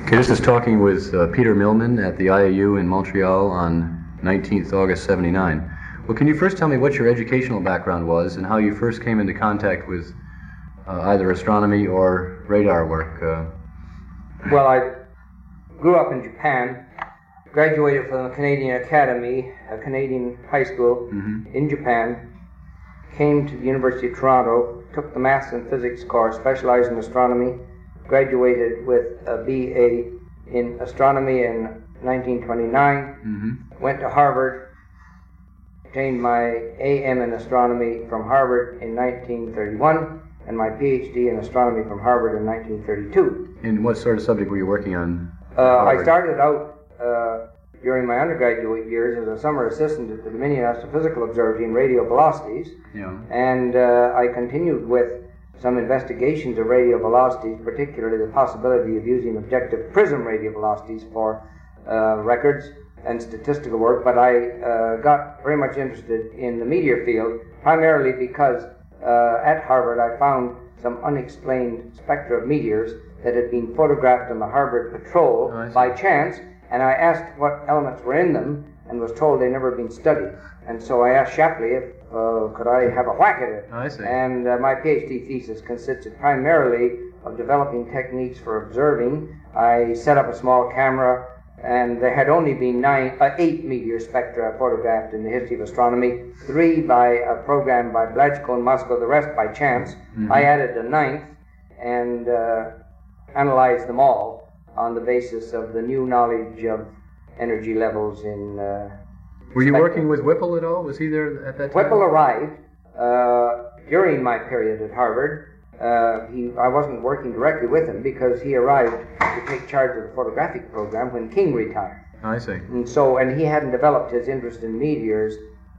Okay, this is talking with Peter Millman at the IAU in Montreal on 19th August 79. Well, can you first tell me what your educational background was and how you first came into contact with either astronomy or radar work? Well, I grew up in Japan, graduated from the Canadian Academy, a Canadian high school in Japan, came to the University of Toronto, took the Maths and Physics course, specialized in astronomy, graduated with a BA in astronomy in 1929, went to Harvard, obtained my AM in astronomy from Harvard in 1931, and my PhD in astronomy from Harvard in 1932. And what sort of subject were you working on? I started out during my undergraduate years as a summer assistant at the Dominion Astrophysical Observatory in radio velocities, and I continued with some investigations of radio velocities, particularly the possibility of using objective prism radio velocities for records and statistical work, but I got very much interested in the meteor field, primarily because at Harvard I found some unexplained spectra of meteors that had been photographed on the Harvard patrol by chance, and I asked what elements were in them and was told they'd never been studied. And so I asked Shapley if could I have a whack at it. I see. And my PhD thesis consisted primarily of developing techniques for observing. I set up a small camera, and there had only been 8 meteor spectra photographed in the history of astronomy, 3 by a program by Blatchko in Moscow, the rest by chance. I added a 9th and analyzed them all on the basis of the new knowledge of energy levels in Were you working with Whipple at all? Was he there at that time? Whipple arrived during my period at Harvard. I wasn't working directly with him because he arrived to take charge of the photographic program when King retired. I see. And he hadn't developed his interest in meteors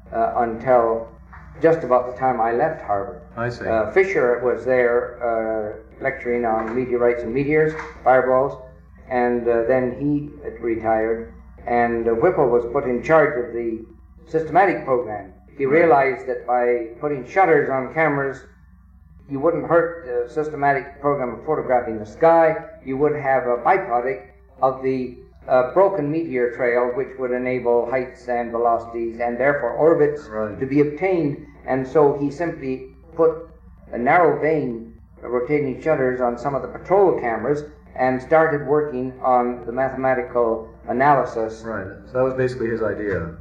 until just about the time I left Harvard. I see. Fisher was there lecturing on meteorites and meteors, fireballs, and then he had retired. And Whipple was put in charge of the systematic program. He realized that by putting shutters on cameras, you wouldn't hurt the systematic program of photographing the sky. You would have a byproduct of the broken meteor trail, which would enable heights and velocities and therefore orbits to be obtained. And so he simply put a narrow vein rotating shutters on some of the patrol cameras and started working on the mathematical analysis. Right. So that was basically his idea.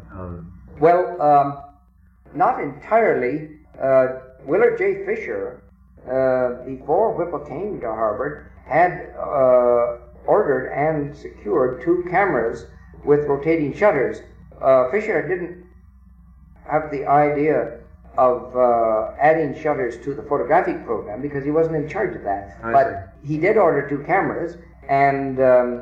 Well, not entirely. Willard J. Fisher, before Whipple came to Harvard, had ordered and secured 2 cameras with rotating shutters. Fisher didn't have the idea of adding shutters to the photographic program because he wasn't in charge of that. But he did order 2 cameras, and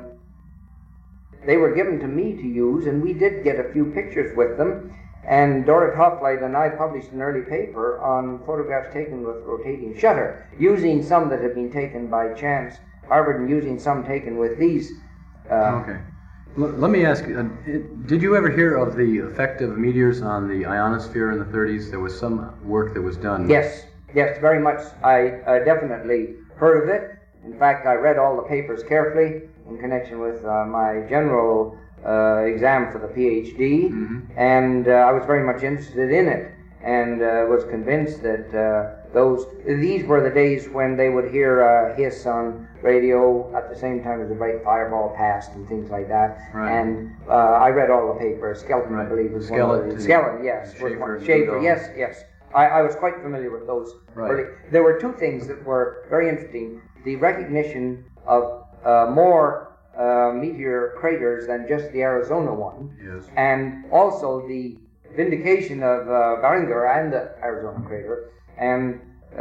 they were given to me to use, and we did get a few pictures with them. And Dorrit Hoplite and I published an early paper on photographs taken with rotating shutter, using some that had been taken by chance, Harvard, and using some taken with these. Okay. Let me ask you, did you ever hear of the effect of meteors on the ionosphere in the 30s? There was some work that was done. Yes, very much. I definitely heard of it. In fact, I read all the papers carefully in connection with my general exam for the PhD, and I was very much interested in it, and was convinced that these were the days when they would hear a hiss on radio at the same time as a bright fireball passed and things like that. And I read all the papers. Skelton, I believe, was one of the... Skelton, yes. Schaefer, yes. I was quite familiar with those. Early. There were 2 things that were very interesting. The recognition of more meteor craters than just the Arizona one, and also the vindication of Barringer and the Arizona crater, and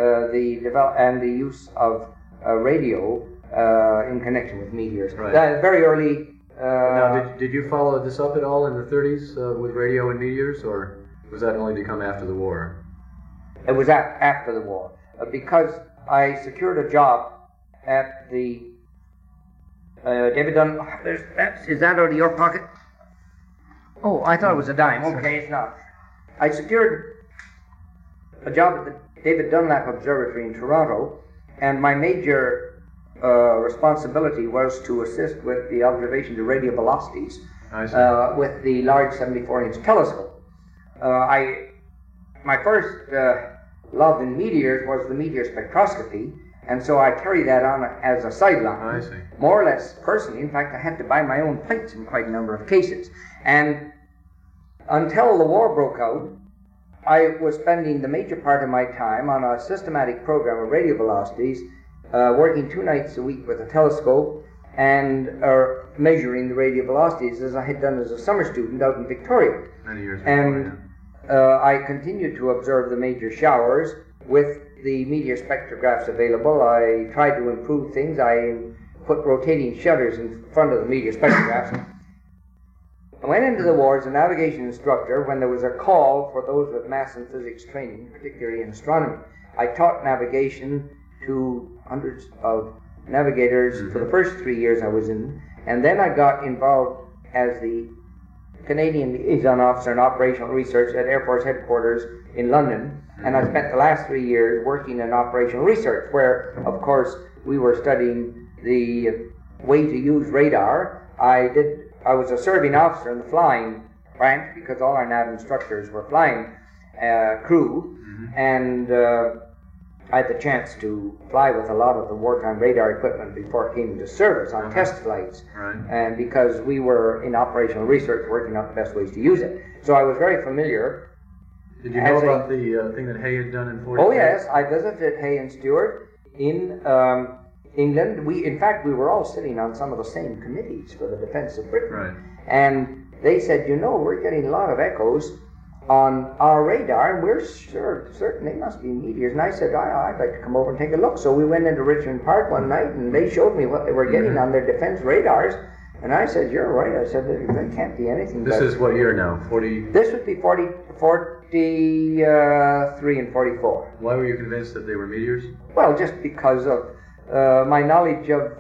the use of radio in connection with meteors. Very early. Now, did you follow this up at all in the 30s with radio and meteors, or was that only to come after the war? It was after the war, because I secured a job at the David Dunn. Is that out of your pocket? Oh, I thought it was a dime. Okay, it's not. I secured a job at the David Dunlap Observatory in Toronto, and my major responsibility was to assist with the observation of radio velocities with the large 74-inch telescope. My first love in meteors was the meteor spectroscopy, and so I carried that on as a sideline. I see. More or less personally. In fact, I had to buy my own plates in quite a number of cases. And until the war broke out, I was spending the major part of my time on a systematic program of radio velocities, working 2 nights a week with a telescope and measuring the radio velocities as I had done as a summer student out in Victoria. Many years before, and I continued to observe the major showers with the meteor spectrographs available. I tried to improve things. I put rotating shutters in front of the meteor spectrographs. I went into the war as a navigation instructor when there was a call for those with maths and physics training, particularly in astronomy. I taught navigation to hundreds of navigators for the first 3 years I was in, and then I got involved as the Canadian Liaison Officer in Operational Research at Air Force Headquarters in London, and I spent the last 3 years working in operational research, where, of course, we were studying the way to use radar. I was a serving officer in the flying branch because all our nav instructors were flying crew, and I had the chance to fly with a lot of the wartime radar equipment before it came into service on test flights. And because we were in operational research working out the best ways to use it. So I was very familiar. Did you know about the thing that Hay had done in 1943? Oh yes, I visited Hay and Stewart in England. In fact, we were all sitting on some of the same committees for the defense of Britain. Right. And they said, we're getting a lot of echoes on our radar, and we're certain they must be meteors. And I said, I'd like to come over and take a look. So we went into Richmond Park one night, and they showed me what they were getting on their defense radars. And I said, you're right. I said, there can't be anything. This is what year now? 40? This would be 43 and 44. Why were you convinced that they were meteors? Well, just because of my knowledge of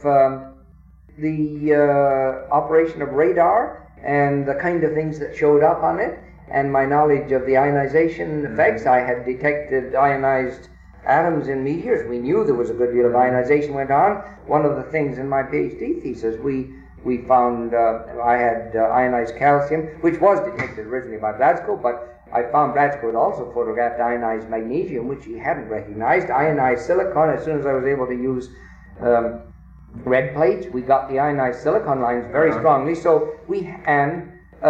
the operation of radar and the kind of things that showed up on it, and my knowledge of the ionization effects. I had detected ionized atoms in meteors. We knew there was a good deal of ionization went on. One of the things in my PhD thesis, we found I had ionized calcium, which was detected originally by Blatchko, but I found Blatchko had also photographed ionized magnesium, which he hadn't recognized, ionized silicon. As soon as I was able to use red plates, we got the ionized silicon lines very strongly. So we had,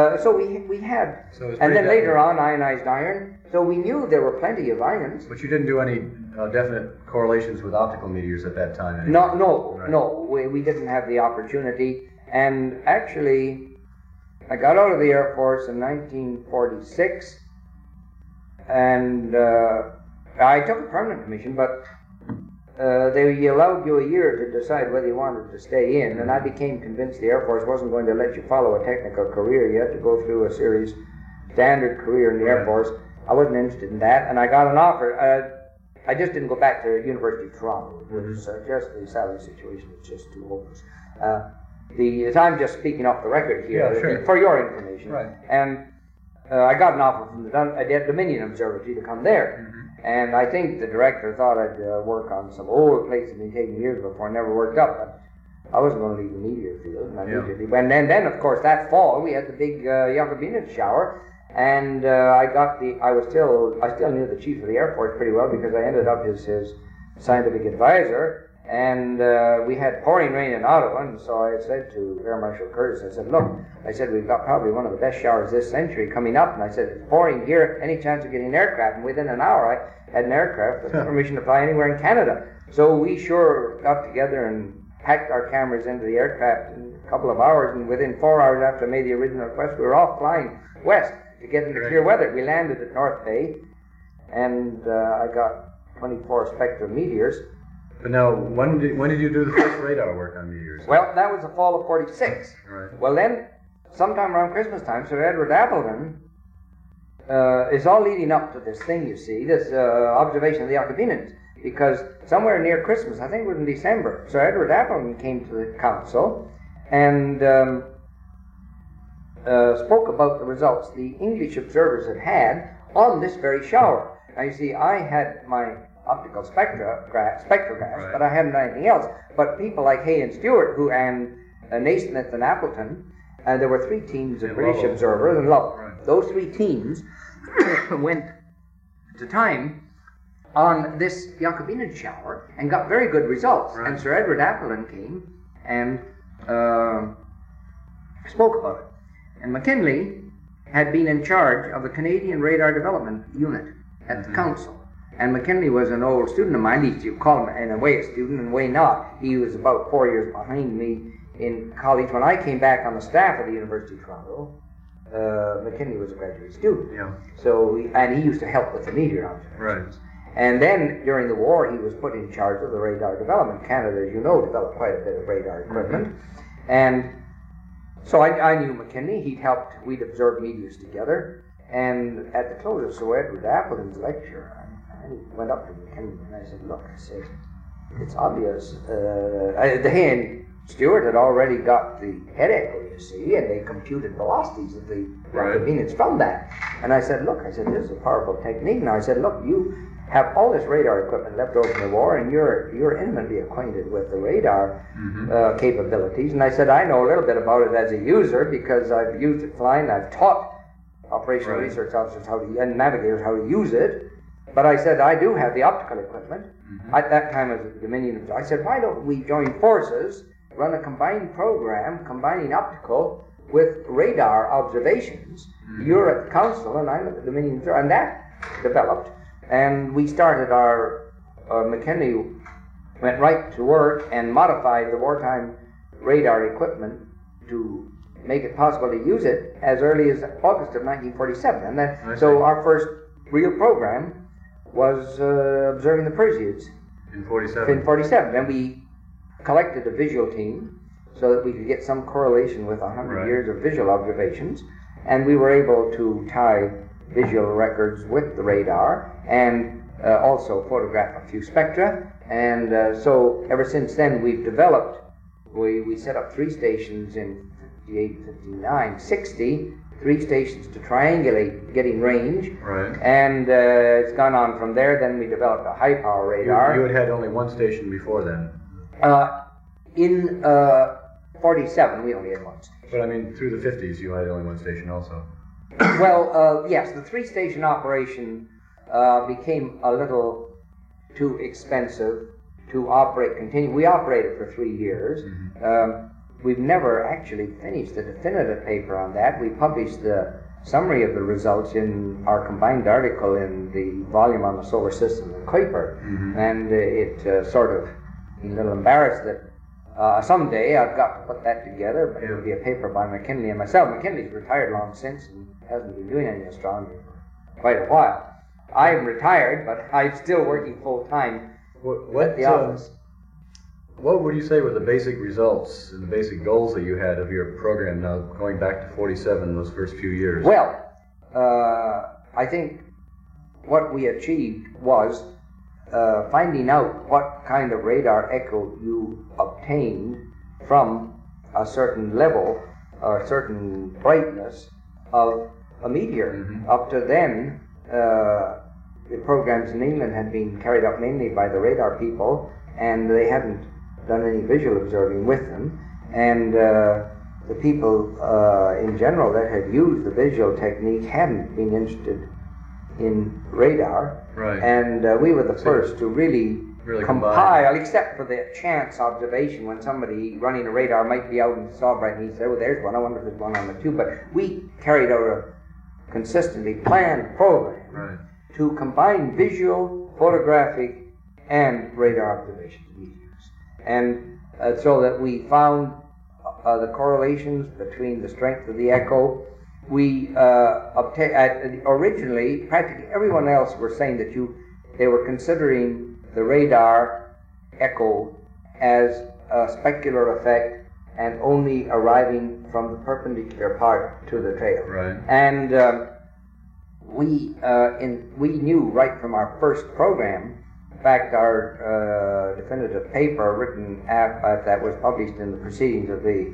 and then later on ionized iron. So we knew there were plenty of ions. But you didn't do any definite correlations with optical meteors at that time. Anyway. No. We didn't have the opportunity. And actually, I got out of the Air Force in 1946, and I took a permanent commission, but they allowed you a year to decide whether you wanted to stay in, and I became convinced the Air Force wasn't going to let you follow a technical career. You had to go through a serious standard career in the Air Force. I wasn't interested in that, and I got an offer. I just didn't go back to University of Toronto. It was just the salary situation was just too hopeless. I'm just speaking off the record here for your information. Right. And I got an offer from the Dominion Observatory to come there. And I think the director thought I'd work on some old plates that had been taken years before, never worked up. But I wasn't going to leave the meteor field. And I immediately went. And then, of course, that fall we had the big Jacobinec shower, and I still knew the chief of the Air Force pretty well because I ended up his scientific advisor. And we had pouring rain in Ottawa, and so I said to Air Marshal Curtis, I said, look, we've got probably one of the best showers this century coming up, and I said, it's pouring here, any chance of getting an aircraft? And within an hour, I had an aircraft with permission to fly anywhere in Canada. So we sure got together and packed our cameras into the aircraft in a couple of hours, and within 4 hours after I made the original request, we were off flying west to get into clear weather. We landed at North Bay, and I got 24 spectral meteors. But now, when did you do the first radar work on meteors? Well, that was the fall of 46. Right. Well, then, sometime around Christmas time, Sir Edward Appleton is all leading up to this thing, you see, this observation of the Jacobinans, because somewhere near Christmas, I think it was in December, Sir Edward Appleton came to the council and spoke about the results the English observers had on this very shower. Now, you see, I had my optical spectrographs, right. but I hadn't done anything else. But people like Hay and Stewart, and Naismith and Appleton, and there were 3 teams of British observers and Lovell. Right. Those 3 teams went at the time on this Jacobinen shower and got very good results. Right. And Sir Edward Appleton came and spoke about it. And McKinley had been in charge of the Canadian Radar Development Unit at the Council. And McKinley was an old student of mine. At least you call him in a way a student, in a way not. He was about 4 years behind me in college. When I came back on the staff of the University of Toronto, McKinley was a graduate student. Yeah. So, and he used to help with the meteor observations. Right. And then during the war, he was put in charge of the radar development. Canada, as you know, developed quite a bit of radar equipment. And so I knew McKinley. He'd helped. We'd observed meteors together. And at the close of Sir Edward Appleton's lecture, I went up to McKinley and I said, "Look," I said, "it's obvious." Hay and Stewart had already got the head echo, you see, and they computed velocities of the Jacobinens from that. And I said, "Look," I said, "this is a powerful technique." And I said, "Look, you have all this radar equipment left over from the war, and you're intimately acquainted with the radar capabilities." And I said, "I know a little bit about it as a user because I've used it flying. I've taught operational research officers and navigators how to use it. But I said, I do have the optical equipment." At that time as a Dominion, I said, "Why don't we join forces, run a combined program combining optical with radar observations? You're at the Council and I'm at the Dominion." And that developed. And we started our, McKinley went right to work and modified the wartime radar equipment to make it possible to use it as early as August of 1947. And then, so our first real program was observing the Perseids in 47. In 47. Then we collected a visual team so that we could get some correlation with 100 years of visual observations. And we were able to tie visual records with the radar and also photograph a few spectra. And so ever since then we've developed, we set up 3 stations in 58, 59, 60, 3 stations to triangulate getting range. Right. And it's gone on from there. Then we developed a high power radar. You had only 1 station before then. In 47 we only had 1 station. But I mean, through the 50s you had only 1 station also. Well, yes, the 3-station operation became a little too expensive to operate continually. We operated for 3 years. We've never actually finished the definitive paper on that. We published the summary of the results in our combined article in the volume on the solar system in Kuiper. And it sort of, I'm a little embarrassed that someday I've got to put that together, but it'll be a paper by McKinley and myself. McKinley's retired long since and hasn't been doing any astronomy for quite a while. I'm retired, but I'm still working full-time at the office. What would you say were the basic results and the basic goals that you had of your program now going back to 47, those first few years? Well, I think what we achieved was finding out what kind of radar echo you obtained from a certain level or a certain brightness of a meteor. Up to then, the programs in England had been carried out mainly by the radar people, and they hadn't done any visual observing with them. And the people in general that had used the visual technique hadn't been interested in radar. Right. And we were the first to really compile, combine. except for the chance observation when somebody running a radar might be out and saw bright and he said, "Well, there's one, I wonder if there's one on the tube." But we carried out a consistently planned program to combine visual, photographic, and radar observations of meteors. And so that we found the correlations between the strength of the echo. We originally, practically everyone else were saying that they were considering the radar echo as a specular effect and only arriving from the perpendicular part to the tail. Right. And we knew right from our first program. In fact, our definitive paper written that was published in the proceedings of the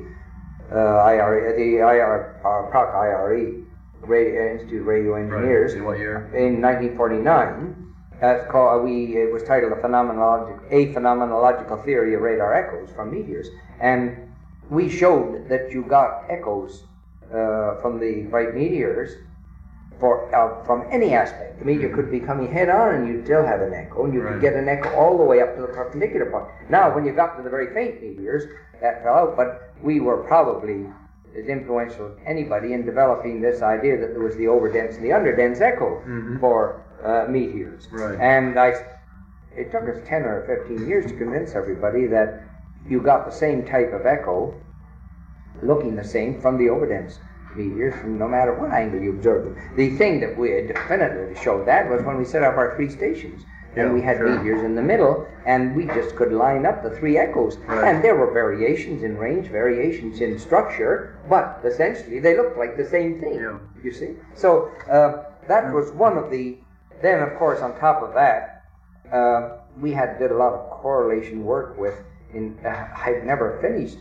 Prague IRE, Institute of Radio Engineers. In what year? In 1949. That's called. It was titled a phenomenological theory of radar echoes from meteors, and we showed that you got echoes from the bright meteors from any aspect. The meteor could be coming head on, and you'd still have an echo, and you could get an echo all the way up to the perpendicular point. Now, when you got to the very faint meteors, that fell out, but we were probably as influential as anybody in developing this idea that there was the overdense and the underdense echo for meteors. Right. And it took us 10 or 15 years to convince everybody that you got the same type of echo, looking the same, from the overdense meteors, from no matter what angle you observe them. The thing that we had definitively showed that was when we set up our 3 stations. And we had meteors in the middle, and we just could line up the 3 echoes. Right. And there were variations in range, variations in structure, but essentially they looked like the same thing, you see. So that was one of the... Then, of course, on top of that, we did a lot of correlation work with... I've never finished...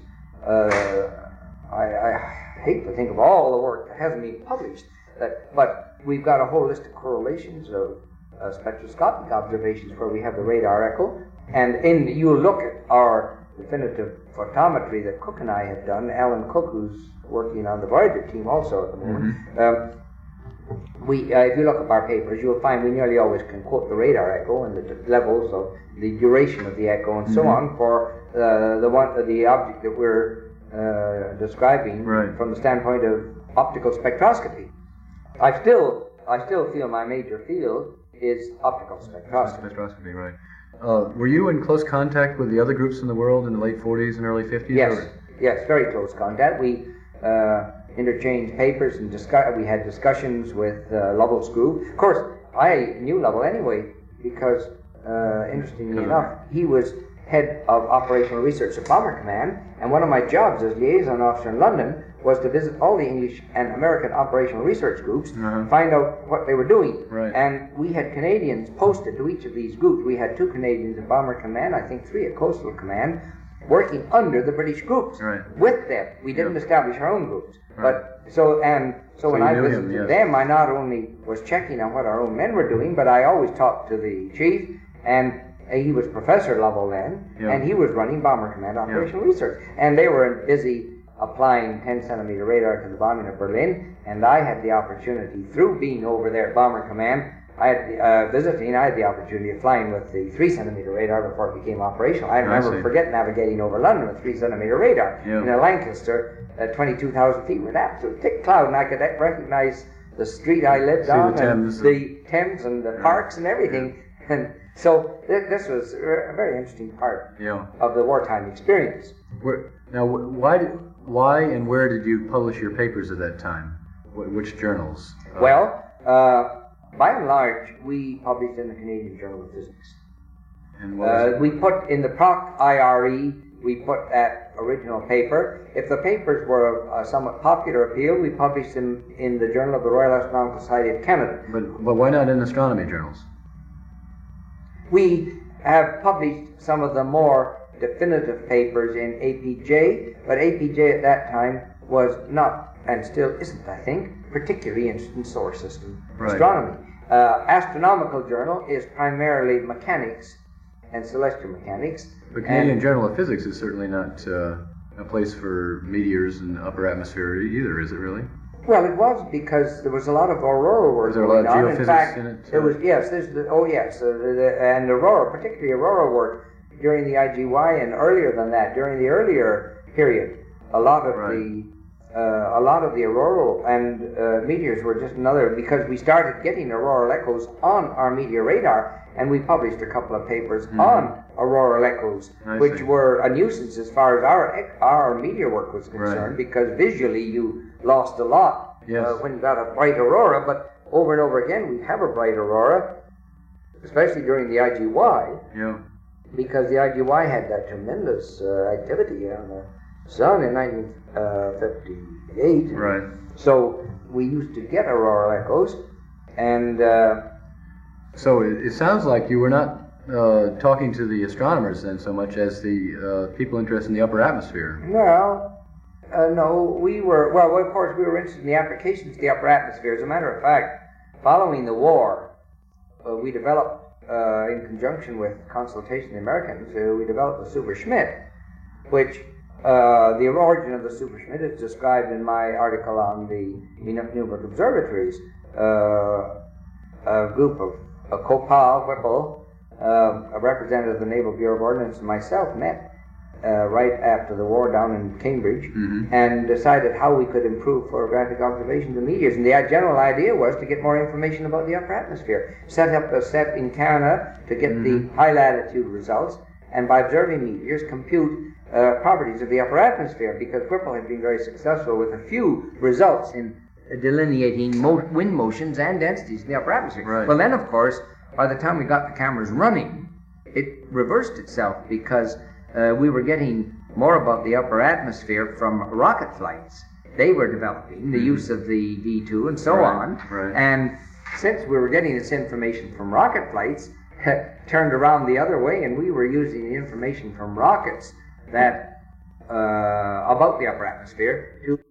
I hate to think of all the work that hasn't been published, but we've got a whole list of correlations of spectroscopic observations where we have the radar echo, and you look at our definitive photometry that Cook and I have done. Alan Cook, who's working on the Voyager team also at the moment. If you look at our papers, you'll find we nearly always can quote the radar echo and the levels of the duration of the echo and so on for the object that we're describing from the standpoint of optical spectroscopy. I still feel my major field is optical spectroscopy. Spectroscopy, right. Were you in close contact with the other groups in the world in the late 40s and early 50s? Yes, very close contact. We interchanged papers and we had discussions with Lovell's group. Of course, I knew Lovell anyway because, interestingly enough, he was head of operational research at Bomber Command, and one of my jobs as liaison officer in London was to visit all the English and American operational research groups, find out what they were doing. Right. And we had Canadians posted to each of these groups. We had 2 Canadians at Bomber Command, I think 3 at Coastal Command, working under the British groups with them. We didn't establish our own groups. But so when I visited them, I not only was checking on what our own men were doing, but I always talked to the chief, and he was Professor Lovell then, and he was running Bomber Command operational research. And they were busy applying 10-centimeter radar to the bombing of Berlin, and I had the opportunity, through being over there at Bomber Command, I had the opportunity of flying with the 3-centimeter radar before it became operational. I remember navigating over London with 3-centimeter radar in a Lancaster at 22,000 feet with absolute thick cloud, and I could recognize the street I lived on, and the Thames and the parks and everything. And so this was a very interesting part of the wartime experience. Now, why and where did you publish your papers at that time? Which journals? Well, by and large, we published in the Canadian Journal of Physics. And what we put in the Proc IRE, we put that original paper. If the papers were of somewhat popular appeal, we published them in the Journal of the Royal Astronomical Society of Canada. But why not in astronomy journals? We have published some of the more definitive papers in APJ, but APJ at that time was not, and still isn't, I think, particularly interested in solar system astronomy. Astronomical Journal is primarily mechanics and celestial mechanics. The Canadian Journal of Physics is certainly not a place for meteors and upper atmosphere either, is it really? Well, it was because there was a lot of auroral work going on. Geophysics in fact, in it? There was, and aurora, particularly aurora work during the IGY and earlier than that, during the earlier period. A lot of the auroral and meteors were just another, because we started getting auroral echoes on our meteor radar, and we published a couple of papers on auroral echoes, which were a nuisance as far as our meteor work was concerned, because visually you lost a lot when you got a bright aurora, but over and over again we have a bright aurora, especially during the IGY, because the IGY had that tremendous activity on the sun in 1958. Right. So we used to get auroral echoes, and so it sounds like you were not talking to the astronomers then so much as the people interested in the upper atmosphere. Well, no, we were, well, of course, we were interested in the applications of the upper atmosphere. As a matter of fact, following the war, we developed in conjunction with consultation of the Americans, we developed the Super Schmidt, which the origin of the Super Schmidt is described in my article on the Newburgh Observatories. A group of Copal, Whipple, a representative of the Naval Bureau of Ordnance, and myself met right after the war down in Cambridge, and decided how we could improve photographic observations of meteors. And the general idea was to get more information about the upper atmosphere. Set up a set in Canada to get the high latitude results, and by observing meteors, compute properties of the upper atmosphere, because Whipple had been very successful with a few results in delineating wind motions and densities in the upper atmosphere. Right. Well, then, of course, by the time we got the cameras running, it reversed itself, because we were getting more about the upper atmosphere from rocket flights. They were developing the use of the V2 and so on. Right. And since we were getting this information from rocket flights, turned around the other way, and we were using the information from rockets that about the upper atmosphere to